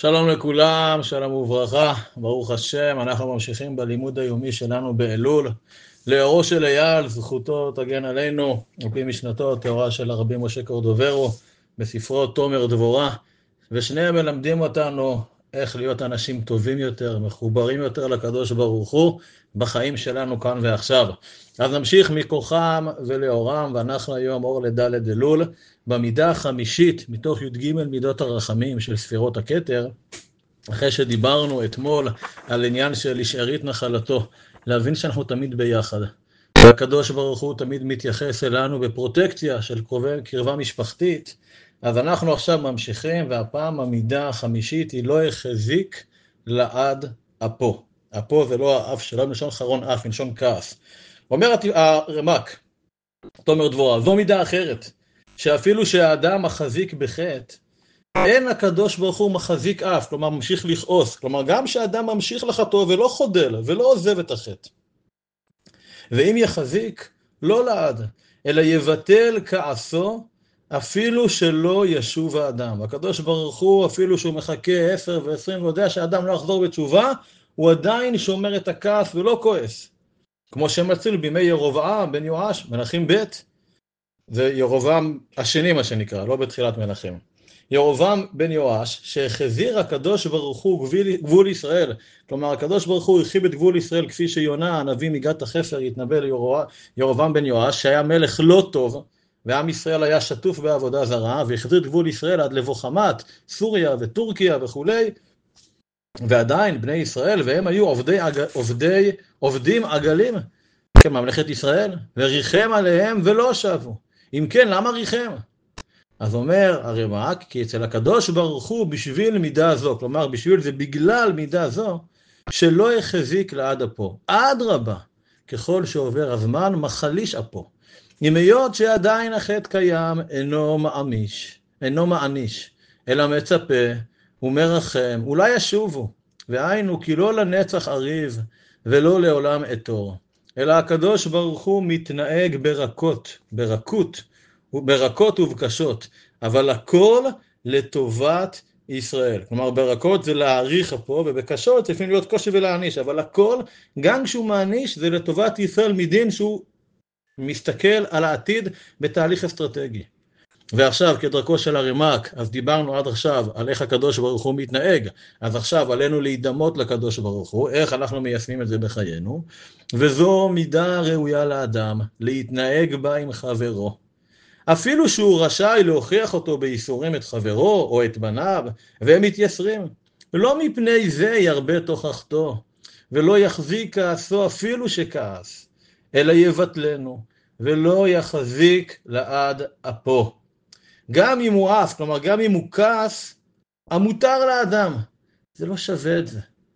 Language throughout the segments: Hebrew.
שלום לכולם, שלום וברכה, ברוך השם, אנחנו ממשיכים בלימוד היומי שלנו באלול. לאורו של אייל, זכותו תגן עלינו, על פי משנתו, תורה של הרבי משה קורדוברו, בספרו תומר דבורה, ושניהם מלמדים אותנו איך להיות אנשים טובים יותר, מחוברים יותר לקדוש ברוך הוא, בחיים שלנו כאן ועכשיו. אז נמשיך מכוחם ולאורם, ואנחנו היום אור לדלת אלול, במידה החמישית מתוך י"ג מידות הרחמים של ספירות הכתר, אחרי שדיברנו אתמול על עניין של שארית נחלתו, להבין שאנחנו תמיד ביחד. והקדוש ברוך הוא תמיד מתייחס אלינו בפרוטקציה של קרבה משפחתית, אז אנחנו עכשיו ממשיכים, והפעם המידה החמישית היא לא החזיק לעד אפו. אפו זה לא האף שלו, מלשון חרון אף, מלשון כעס. אומר הרמ"ק, תומר דבורה, זו מידה אחרת, שאפילו שהאדם מחזיק בחטא, אין הקדוש ברוך הוא מחזיק אף, כלומר ממשיך לכעוס, כלומר גם שהאדם ממשיך לחטוא ולא חודל ולא עוזב את החטא. ואם יחזיק, לא לעד, אלא יבטל כעסו, אפילו שלא ישוב האדם. הקדוש ברוך הוא, אפילו שהוא מחכה 10 ו-20 ויודע שהאדם לא יחזור בתשובה, הוא עדיין שומר את הכעס ולא כועס. כמו שמצאנו בימי ירבעם בן יואש, מלכים ב', וירבעם השני מה שנקרא, לא בתחילת מלכים. ירבעם בן יואש, שהחזיר הקדוש ברוך הוא גבול ישראל, כלומר הקדוש ברוך הוא הרחיב את גבול ישראל כפי שיונה הנביא מגת החפר התנבא לירבעם בן יואש, שהיה מלך לא טוב, ועם ישראל היה שטוף בעבודה זרה, והחזיר את גבול ישראל עד לבוא חמת, סוריה וטורקיה וכולי, ועדיין בני ישראל, והם היו עובדים עגלים כממלכת ישראל, וריחם עליהם ולא שבו. אם כן, למה ריחם? אז אומר הרמ"ק, כי אצל הקדוש ברוך הוא בשביל מידה זו, כלומר בשביל זה בגלל מידה זו, שלא יחזיק לעד אפו. אדרבה, ככל שעובר הזמן מחליש אפו. אם היות שעדיין החטא קיים, אינו מעניש, אלא מצפה ומרחם, אולי ישובו, והיינו כי לא לנצח אריב ולא לעולם אתור, אלא הקדוש ברוך הוא מתנהג ברכות ובקשות, אבל הכל לטובת ישראל. כלומר ברכות זה להעריך פה, ובקשות זה לפעמים להיות קושי ולהעניש, אבל הכל, גם כשהוא מעניש, זה לטובת ישראל מדין שהוא מסתכל על העתיד בתהליך אסטרטגי. ועכשיו כדרכו של הרמ"ק, אז דיברנו עד עכשיו על איך הקדוש ברוך הוא מתנהג, אז עכשיו עלינו להידמות לקדוש ברוך הוא, איך אנחנו מיישמים את זה בחיינו, וזו מידה ראויה לאדם, להתנהג בה עם חברו. אפילו שהוא רשאי להוכיח אותו בייסורים את חברו או את בניו, והם מתייסרים. לא מפני זה ירבה תוכחתו, ולא יחזיק כעסו אפילו שכעס, אלא יבטלנו, ולא יחזיק לעד אפו. גם אם הוא עף, כלומר גם אם הוא כעס, המותר לאדם, זה לא שווה את זה.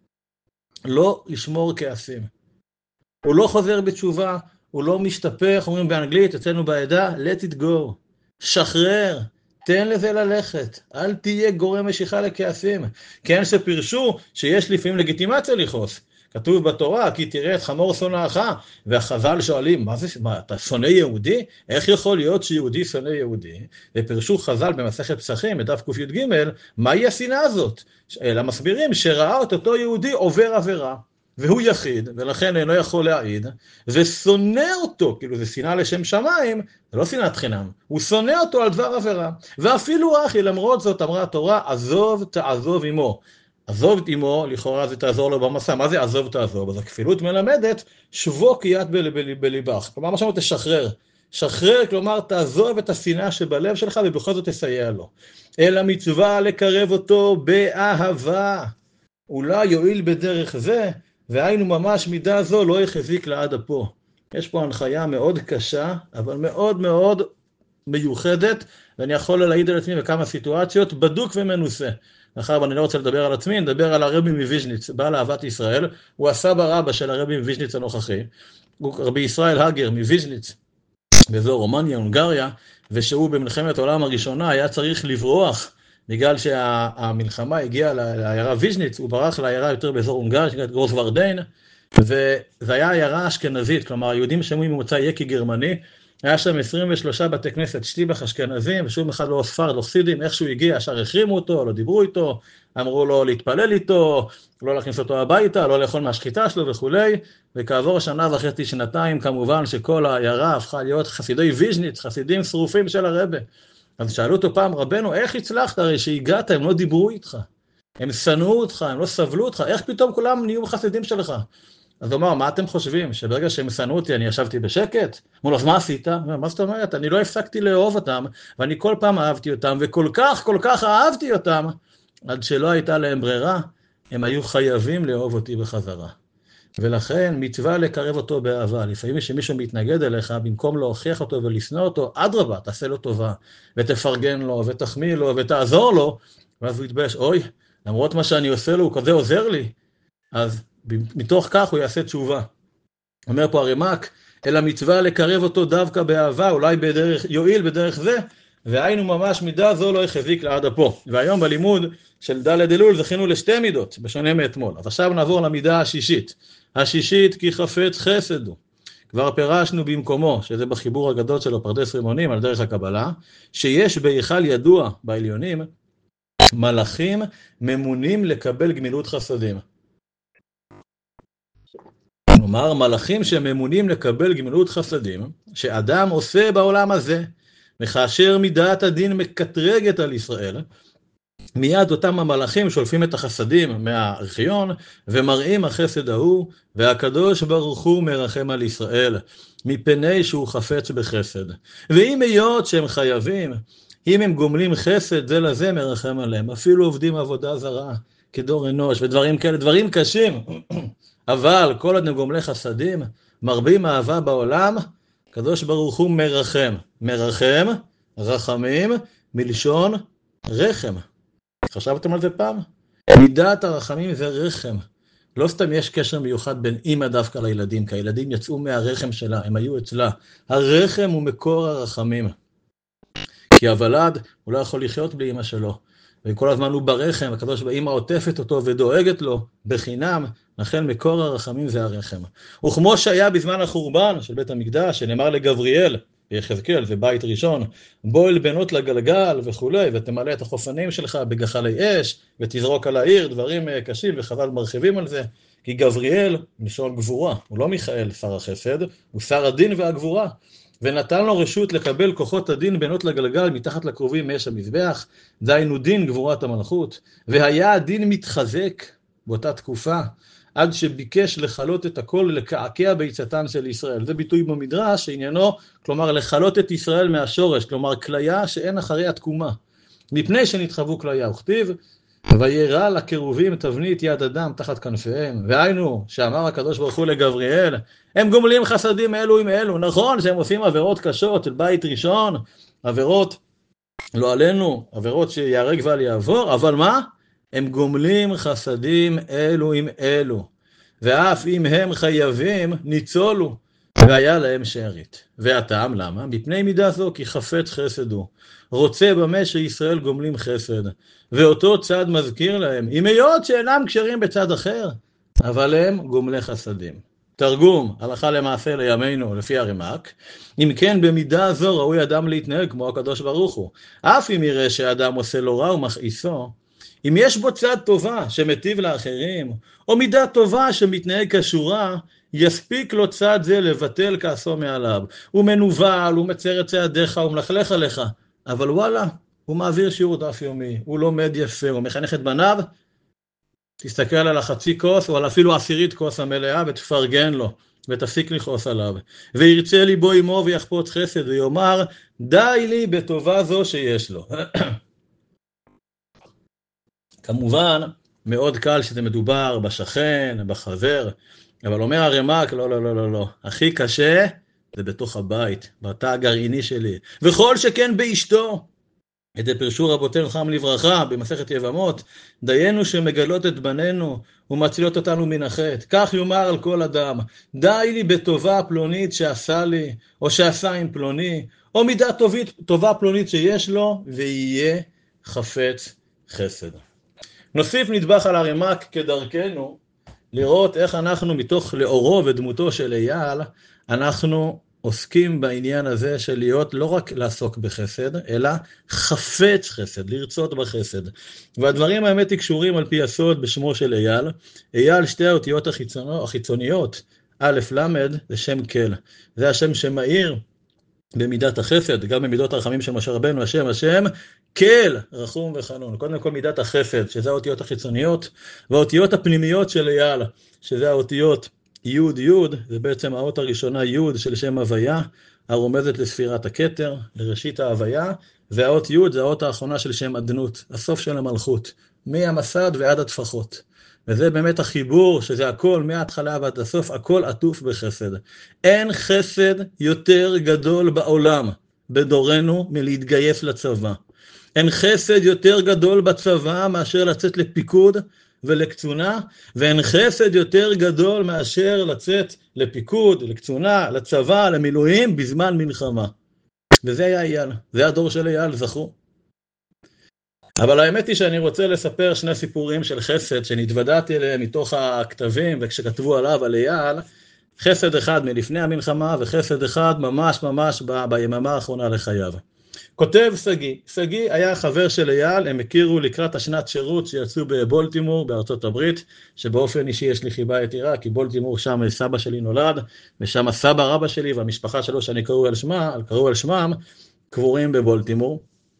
לא לשמור כעסים. הוא לא חוזר בתשובה, הוא לא משתפך, אומרים באנגלית, אצלנו בעדה, let it go, שחרר, תן לזה ללכת, אל תהיה גורם משיכה לכעסים. כן שפרשו שיש לפעמים לגיטימציה לכעוס. כתוב בתורה, כי תראה את חמור שונאך, והחז"ל שואלים, מה, אתה שונא יהודי? איך יכול להיות שיהודי שונא יהודי? ופרשו חז"ל במסכת פסחים, בדף ק"ג, מהי השנאה הזאת? אלא מסבירים שראה את אותו יהודי עובר עבירה, והוא יחיד, ולכן אינו יכול להעיד, ושונא אותו, כאילו זה שנאה לשם שמיים, זה לא שנאת חינם, הוא שונא אותו על דבר עבירה, ואפילו אחי, למרות זאת אמרה התורה, עזוב תעזוב עמו. עזוב את אמו, לכאורה זה תעזור לו במסע. מה זה עזוב תעזוב? אז הכפילות מלמדת, שבו קהיית בליבך. כלומר, מה שאומר תשחרר. שחרר, כלומר, תעזוב את השנאה שבלב שלך, ובכל זאת תסייע לו. אלא מצווה לקרב אותו באהבה. אולי יועיל בדרך זה, והיינו ממש מידה זו לא יחזיק לעד אפו. יש פה הנחיה מאוד קשה, אבל מאוד מאוד מיוחדת, ואני יכול להעיד על עצמי בכמה סיטואציות, בדוק ומנוסה. אחר אני לא רוצה לדבר על עצמי, נדבר על הרבי מוויז'ניץ, בעל אהבת ישראל, הוא הסבא רבא של הרבי מוויז'ניץ הנוכחי, הוא רבי ישראל הגר מוויז'ניץ, באזור רומניה, הונגריה, ושהוא במלחמת העולם הראשונה היה צריך לברוח, בגלל שהמלחמה הגיעה לעיירה ויז'ניץ, הוא ברח לעיירה יותר באזור הונגריה, שנקראת גרוסוורדיין, וזה היה עיירה אשכנזית, כלומר היהודים שמועים ממוצא יקי גרמני, היה שם 23 בתי כנסת שטיבח אשכנזים, ושום אחד לא ספרד, לא חסידים, איכשהו הגיע, ישר החרימו אותו, לא דיברו איתו, אמרו לו להתפלל איתו, לא להכניס אותו הביתה, לא לאכול מהשחיטה שלו וכולי, וכעבור שנה וחצי, שנתיים, כמובן שכל העיירה הפכה להיות חסידי ויז'ניץ, חסידים שרופים של הרבה. אז שאלו אותו פעם, רבנו, איך הצלחת? הרי שהגעת, הם לא דיברו איתך, הם שנאו אותך, הם לא סבלו אותך, איך פתאום כולם נהיו חסידים שלך? אז הוא אמר, מה אתם חושבים? שברגע שהם שנאו אותי, אני ישבתי בשקט? אמרו לו, אז מה עשית? מה זאת אומרת? אני לא הפסקתי לאהוב אותם, ואני כל פעם אהבתי אותם, וכל כך אהבתי אותם, עד שלא הייתה להם ברירה, הם היו חייבים לאהוב אותי בחזרה. ולכן מצווה לקרב אותו באהבה. לפעמים שמישהו מתנגד אליך, במקום להוכיח אותו ולשנוא אותו, אדרבה, תעשה לו טובה, ותפרגן לו, ותחמיא לו, ותעזור לו, ואז הוא יתבייש, אוי, למרות מה שאני עושה לו, הוא כזה עוזר לי, אז מתוך כך הוא יעשה תשובה. אומר פה הרמ"ק, אלא מצווה לקרב אותו דווקא באהבה, אולי יועיל בדרך זה, והיינו ממש מידה זו לא החזיק לעד אפו. והיום בלימוד של ד' אלול זכינו לשתי מידות, בשונה מאתמול. אז עכשיו נעבור למידה השישית. השישית כי חפץ חסד הוא. כבר פירשנו במקומו, שזה בחיבור הגדול שלו פרדס רימונים על דרך הקבלה, שיש בהיכל ידוע בעליונים, מלאכים ממונים לקבל גמילות חסדים. כלומר, מלאכים שממונים לקבל גמילות חסדים, שאדם עושה בעולם הזה, וכאשר מידת הדין מקטרגת על ישראל, מיד אותם המלאכים שולפים את החסדים מהארכיון, ומראים החסד ההוא, והקדוש ברוך הוא מרחם על ישראל, מפני שהוא חפץ בחסד. ואם היות שהם חייבים, אם הם גומלים חסד זה לזה מרחם עליהם, אפילו עובדים עבודה זרה, כדור אנוש, ודברים כאלה, דברים קשים, אבל כל עוד הם גומלי חסדים, מרבים אהבה בעולם, קדוש ברוך הוא מרחם. מרחם, רחמים, מלשון רחם. חשבתם על זה פעם? מידת הרחמים זה רחם. לא סתם יש קשר מיוחד בין אמא דווקא לילדים, כי הילדים יצאו מהרחם שלה, הם היו אצלה. הרחם הוא מקור הרחמים. כי הוולד הוא לא יכול לחיות בלי אמא שלו. וכל הזמן הוא ברחם, הקדוש באמא עוטפת אותו ודואגת לו בחינם, לכן מקור הרחמים זה הרחם. וכמו שהיה בזמן החורבן של בית המקדש, שנאמר לגבריאל, ביחזקאל, זה בית ראשון, בוא אל בנות לגלגל וכולי, ותמלא את החופנים שלך בגחלי אש, ותזרוק על העיר דברים קשים, וחבל מרחיבים על זה, כי גבריאל משון גבורה, הוא לא מיכאל שר החסד, הוא שר הדין והגבורה, ונתן לו רשות לקבל כוחות הדין בנות לגלגל מתחת לקרובים מאש המזבח, דהיינו דין גבורת המלכות, והיה הדין מתחזק באותה תקופה, עד שביקש לחלות את הכל לקעקע ביצתן של ישראל. זה ביטוי במדרש שעניינו, כלומר לחלות את ישראל מהשורש, כלומר כליה שאין אחרי התקומה, מפני שנתחוו כליה, וכתיב, וירא לקרובים תבנית יד אדם תחת כנפיהם, והיינו שאמר הקדוש ברוך הוא לגבריאל, הם גומלים חסדים אלו עם אלו, נכון שהם עושים עבירות קשות של בית ראשון, עבירות לא עלינו, עבירות שיהרג ואל יעבור, אבל מה? הם גומלים חסדים אלו עם אלו, ואף אם הם חייבים ניצולו, והיה להם שארית. והטעם למה? מפני מידה זו כי חפץ חסד הוא, רוצה במה שישראל גומלים חסד, ואותו צד מזכיר להם, אם היות שאינם קשרים בצד אחר, אבל הם גומלי חסדים. תרגום, הלכה למעשה לימינו, לפי הרמ"ק, אם כן במידה זו ראוי אדם להתנהג כמו הקדוש ברוך הוא, אף אם יראה שאדם עושה לו רע ומכעיסו, אם יש בו צד טובה שמטיב לאחרים, או מידה טובה שמתנהג כשורה, יספיק לו צד זה לבטל כעסו מעליו. הוא מנוול, הוא מצר את צעדיך, הוא מלכלך עליך, אבל וואלה, הוא מעביר שיעור דף יומי, הוא לומד יפה, הוא מחנך את בניו, תסתכל על החצי כוס, או על אפילו עשירית כוס המלאה, ותפרגן לו, ותפסיק לכעוס עליו. וירצה ליבו עמו ויחפוץ חסד, ויאמר, די לי בטובה זו שיש לו. כמובן, מאוד קל שזה מדובר בשכן, בחבר, אבל אומר הרמ"ק, לא. הכי קשה זה בתוך הבית, בתא הגרעיני שלי. וכל שכן באשתו. את זה פרשו רבותינו חם לברכה במסכת יבמות, דיינו שמגלות את בנינו ומצילות אותנו מן החטא. כך יאמר על כל אדם, די לי בטובה פלונית שעשה לי, או שעשה עם פלוני, או מידה טובה פלונית שיש לו, ויהיה חפץ חסד. נוסיף נדבך על הרמ"ק כדרכנו, לראות איך אנחנו מתוך לאורו ודמותו של אייל, אנחנו עוסקים בעניין הזה של להיות לא רק לעסוק בחסד, אלא חפץ חסד, לרצות בחסד. והדברים האמת היא קשורים על פי הסוד בשמו של אייל. אייל, שתי האותיות החיצוניות, א' למד, זה שם כל. זה השם שמאיר במידת החסד, גם במידות הרחמים של משה רבנו, השם כל, רחום וחנון. קודם כל מידת החסד, שזה האותיות החיצוניות, והאותיות הפנימיות של אייל, שזה האותיות יוד יוד, זה בעצם האות הראשונה יוד של שם הוויה, הרומזת לספירת הכתר, לראשית ההוויה, והאות יוד זה האות האחרונה של שם אדנות, הסוף של המלכות, מהמסד ועד הטפחות. וזה באמת החיבור, שזה הכל מההתחלה ועד הסוף, הכל עטוף בחסד. אין חסד יותר גדול בעולם, בדורנו, מלהתגייס לצבא. אין חסד יותר גדול בצבא מאשר לצאת לפיקוד ולקצונה, ואין חסד יותר גדול מאשר לצאת לפיקוד, לקצונה, לצבא, למילואים, בזמן מלחמה. וזה היה אייל, זה הדור של אייל, זכו. אבל האמת היא שאני רוצה לספר שני סיפורים של חסד שנתוודעתי אליהם מתוך הכתבים וכשכתבו עליו על אייל, חסד אחד מלפני המלחמה וחסד אחד ממש ביממה האחרונה לחייו. כותב סגי היה חבר של אייל, הם הכירו לקראת השנת שירות שיצאו בבולטימור בארצות הברית, שבאופן אישי יש לי חיבה יתירה, כי בולטימור שם סבא שלי נולד, ושם הסבא רבא שלי והמשפחה שלו שאני קראו על שמם, קבורים בבולטימור.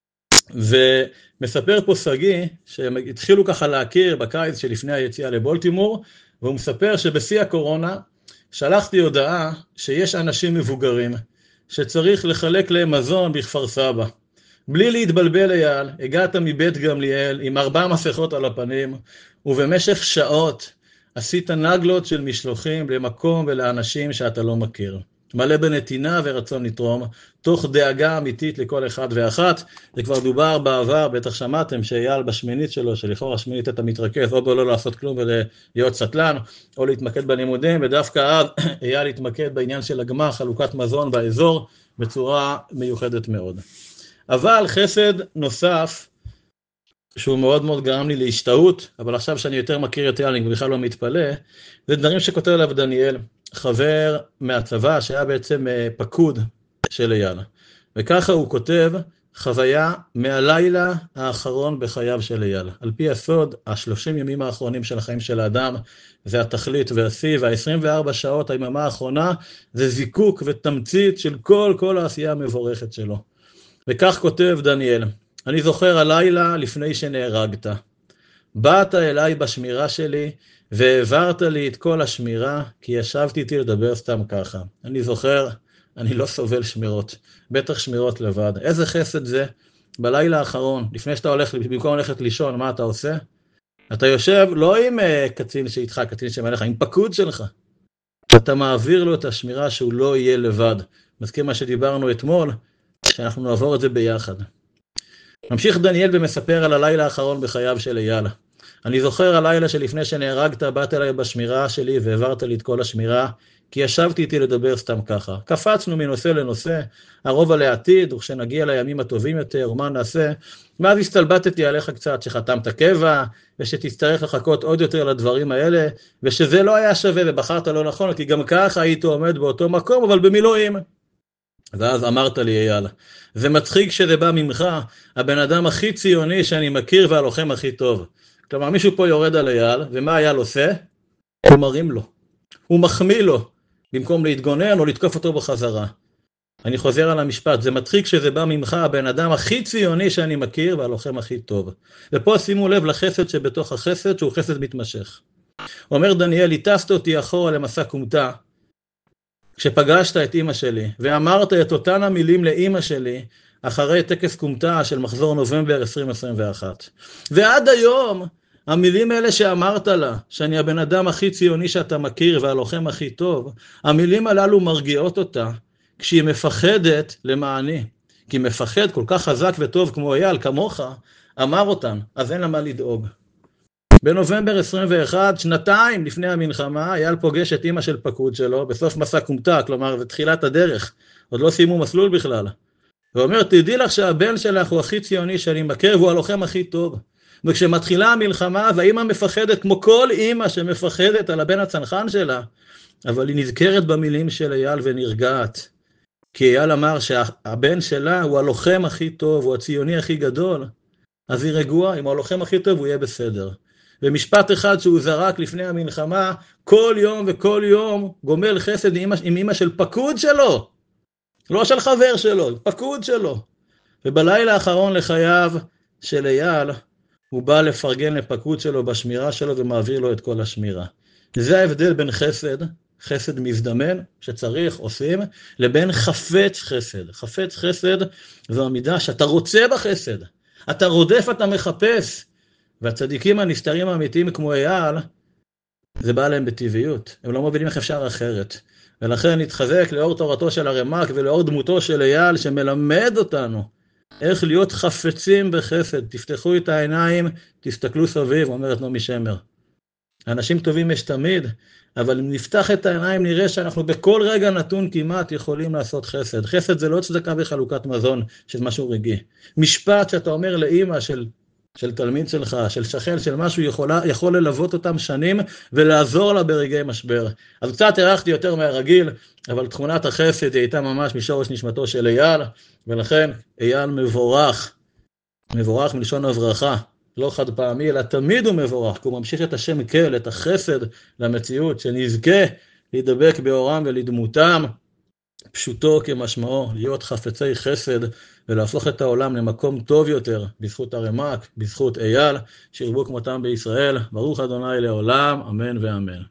ומספר פה סגי שהם התחילו ככה להכיר בקיץ שלפני היציאה לבולטימור, והוא מספר שבשיא הקורונה שלחתי הודעה שיש אנשים מבוגרים שצריך לחלק להם מזון בכפר סבא. בלי להתבלבל אייל, הגעת מבית גמליאל עם 4 מסכות על הפנים, ובמשך שעות עשית נגלות של משלוחים למקום ולאנשים שאתה לא מכיר. מלא בנתינה ורצון לתרום, תוך דאגה אמיתית לכל אחד ואחת. זה כבר דובר בעבר, בטח שמעתם שאייל בשמינית שלו, שלכאורה השמינית אתה מתרכז, או בלא לעשות כלום ולהיות סטלן, או להתמקד בלימודים, ודווקא אז אייל התמקד בעניין של הגמר, חלוקת מזון באזור, בצורה מיוחדת מאוד. אבל חסד נוסף, שהוא מאוד מאוד גרם לי להשתאות, אבל עכשיו שאני יותר מכיר את אייל, אני בכלל לא מתפלא, זה דברים שכותב עליו דניאל, חבר מהצבא שהיה בעצם פקוד של אייל. וככה הוא כותב, חוויה מהלילה האחרון בחייו של אייל. על פי הסוד, 30 ימים האחרונים של החיים של האדם, זה התכלית והשיא, וה-24 שעות היממה האחרונה, זה זיקוק ותמצית של כל העשייה המבורכת שלו. וכך כותב דניאל, אני זוכר הלילה לפני שנהרגת. באת אליי בשמירה שלי, והעברת לי את כל השמירה, כי ישבתי איתי לדבר סתם ככה. אני זוכר, אני לא סובל שמירות, בטח שמירות לבד. איזה חסד זה? בלילה האחרון, לפני שאתה הולך, במקום ללכת לישון, מה אתה עושה? אתה יושב לא עם קצין שאיתך, קצין שמלך, עם פקוד שלך. אתה מעביר לו את השמירה שהוא לא יהיה לבד. מזכיר מה שדיברנו אתמול, שאנחנו נעבור את זה ביחד. ממשיך דניאל ומספר על הלילה האחרון בחייו של אייל. אני זוכר הלילה שלפני שנהרגת, באת אליי בשמירה שלי והעברת לי את כל השמירה, כי ישבתי איתי לדבר סתם ככה. קפצנו מנושא לנושא, הרובע לעתיד, וכשנגיע לימים הטובים יותר, ומה נעשה? ואז הסתלבטתי עליך קצת, שחתמת קבע, ושתצטרך לחכות עוד יותר לדברים האלה, ושזה לא היה שווה ובחרת לא נכון, כי גם ככה היית עומד באותו מקום, אבל במילואים. ואז אמרת לי אייל, זה מצחיק שזה בא ממך, הבן אדם הכי ציוני שאני מכיר והלוחם הכי טוב. כלומר, מישהו פה יורד על אייל, ומה אייל עושה? הוא מרים לו. הוא מחמיא לו, במקום להתגונן או לתקוף אותו בחזרה. אני חוזר על המשפט, זה מצחיק שזה בא ממך, הבן אדם הכי ציוני שאני מכיר והלוחם הכי טוב. ופה שימו לב לחסד שבתוך החסד, שהוא חסד מתמשך. אומר דניאל, הטסת אותי אחורה למסע קומתה, כשפגשת את אמא שלי, ואמרת את אותן המילים לאמא שלי, אחרי טקס קומתה של מחזור נובמבר 2021. ועד היום, המילים האלה שאמרת לה, שאני הבן אדם הכי ציוני שאתה מכיר והלוחם הכי טוב, המילים הללו מרגיעות אותה, כשהיא מפחדת למעני. כי מפחד כל כך חזק וטוב כמו אייל, כמוך, אמר אותן, אז אין לה מה לדאוג. בנובמבר 21, שנתיים לפני המלחמה, אייל פוגש את אמא של פקוד שלו, בסוף מסע קומתה, כלומר, בתחילת הדרך, עוד לא סיימו מסלול בכלל. ואומר, תדעי לך שהבן שלך הוא הכי ציוני שאני מכיר, והוא הלוחם הכי טוב. וכשמתחילה המלחמה, והאמא מפחדת, כמו כל אמא שמפחדת על הבן הצנחן שלה, אבל היא נזכרת במילים של אייל ונרגעת. כי אייל אמר שהבן שלה הוא הלוחם הכי טוב, הוא הציוני הכי גדול, אז היא רגועה, אם הוא הלוחם הכי טוב הוא יהיה בסדר. ומשפט אחד שהוא זרק לפני המלחמה, כל יום וכל יום גומל חסד עם אמא של פקוד שלו, לא של חבר שלו, פקוד שלו. ובלילה האחרון לחייו של אייל, הוא בא לפרגן לפקוד שלו בשמירה שלו ומעביר לו את כל השמירה. זה ההבדל בין חסד, חסד מזדמן שצריך, עושים, לבין חפץ חסד. חפץ חסד זו המידה שאתה רוצה בחסד, אתה רודף, אתה מחפש. והצדיקים הנסתרים האמיתיים כמו אייל, זה בא להם בטבעיות, הם לא מבינים איך אפשר אחרת. ולכן נתחזק לאור תורתו של הרמ"ק ולאור דמותו של אייל שמלמד אותנו איך להיות חפצים בחסד. תפתחו את העיניים, תסתכלו סביב, אומרת נעמי שמר. אנשים טובים יש תמיד, אבל אם נפתח את העיניים נראה שאנחנו בכל רגע נתון כמעט יכולים לעשות חסד. חסד זה לא צדקה בחלוקת מזון, שזה משהו רגעי. משפט שאתה אומר לאמא של תלמיד שלך, של שכן, של משהו, יכול ללוות אותם שנים ולעזור לה ברגעי משבר. אז קצת הערכתי יותר מהרגיל, אבל תכונת החסד היא הייתה ממש משורש נשמתו של אייל, ולכן אייל מבורך, מבורך מלשון הברכה, לא חד פעמי, אלא תמיד הוא מבורך, כי הוא ממשיך את השם כל, את החסד למציאות, שנזכה להידבק באורם ולדמותם, פשוטו כמשמעו, להיות חפצי חסד, ולהפוך את העולם למקום טוב יותר, בזכות הרמ"ק, בזכות אייל, שירבו כמותם בישראל. ברוך ה' לעולם, אמן ואמן.